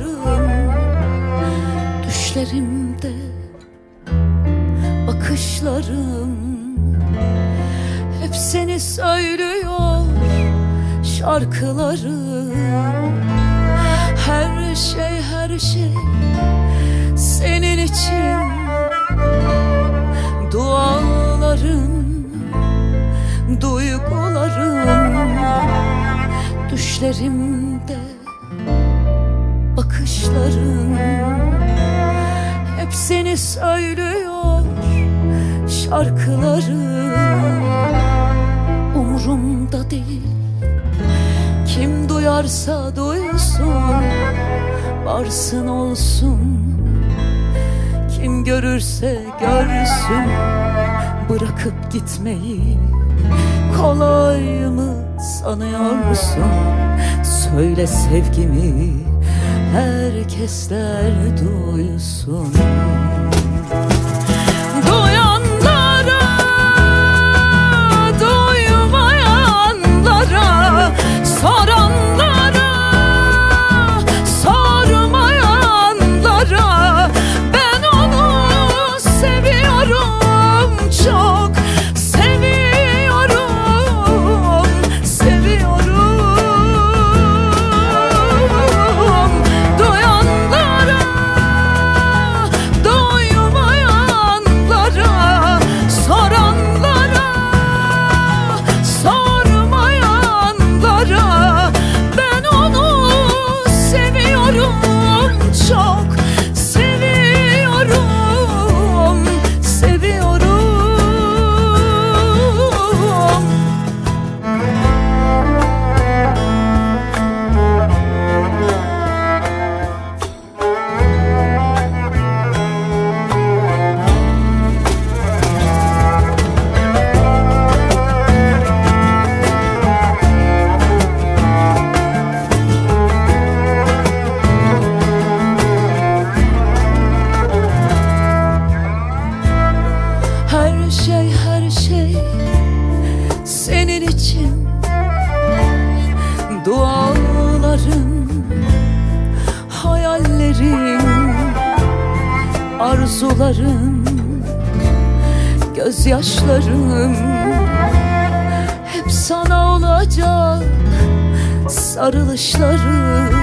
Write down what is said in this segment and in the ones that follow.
Sarsılırım düşlerimde, bakışlarım hep seni söylüyor şarkılarım. Her şey, her şey senin için. Dualarım, duygularım düşlerimde, bakışlarım hep seni söylüyor şarkılarım. Umurumda değil, kim duyarsa duysun, varsın olsun. Kim görürse görsün, bırakıp gitmeyi kolay mı sanıyorsun? Söyle sevgimi herkesler duysun. Duyanlara, duymayanlara, soranlara, sormayanlara, ben onu seviyorum, çok seviyorum, seviyorum. Duyanlara, duymayanlara, soranlara, sormayanlara, ben onu seviyorum, çok seviyorum, seviyorum. Her şey, her şey senin için. Dualarım, hayallerim, arzularım, gözyaşlarım hep sana olacak sarılışlarım.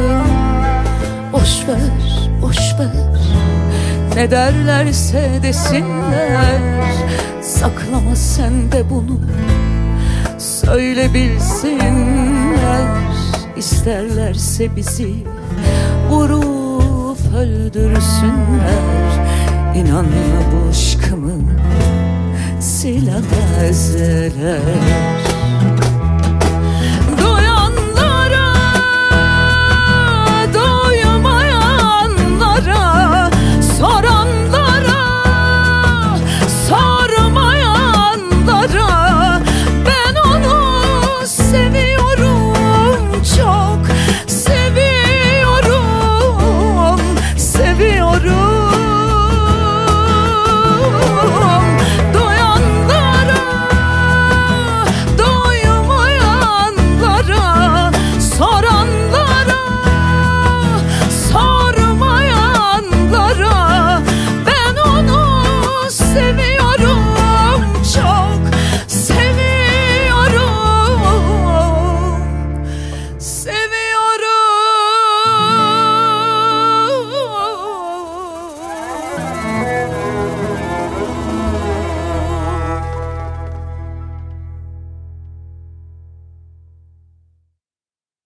Boş ver, boş ver, ne derlerse desinler, saklama sen de bunu, söyle bilsinler. İsterlerse bizi vurup öldürsünler, İnanma bu aşkımı silemezler.